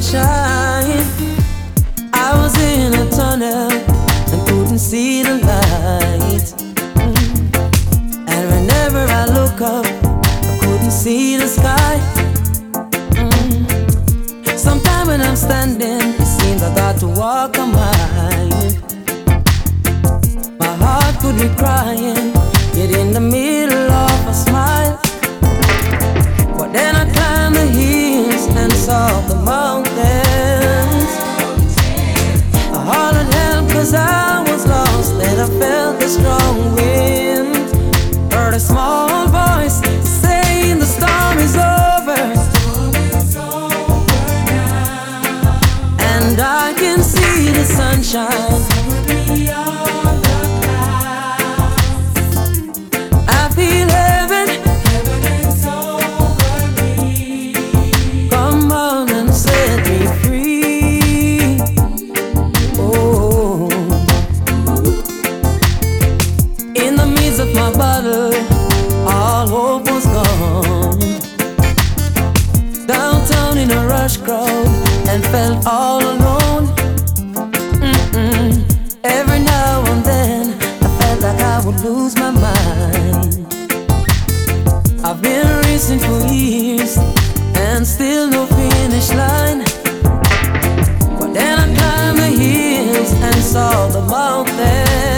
sunshine. I was in a tunnel and couldn't see the light. And whenever I look up, I couldn't see the sky. Sometimes when I'm standing, it seems I got to walk a mile. My heart could be crying, yet in the middle of a smile. But then I climbed the hills and saw the mountains. I hollered help 'cause I was lost, and I felt the strong wind. Heard a small voice saying the storm is over, and I can see the sunshine. I feel heaven. Come on and set me free. Oh, in the midst of my battle, all hope was gone. Downtown in a rush crowd, and felt all alone. Every now and then I felt like I would lose my mind. I've been racing for years and still no finish line. But then I climbed the hills and saw the mountains.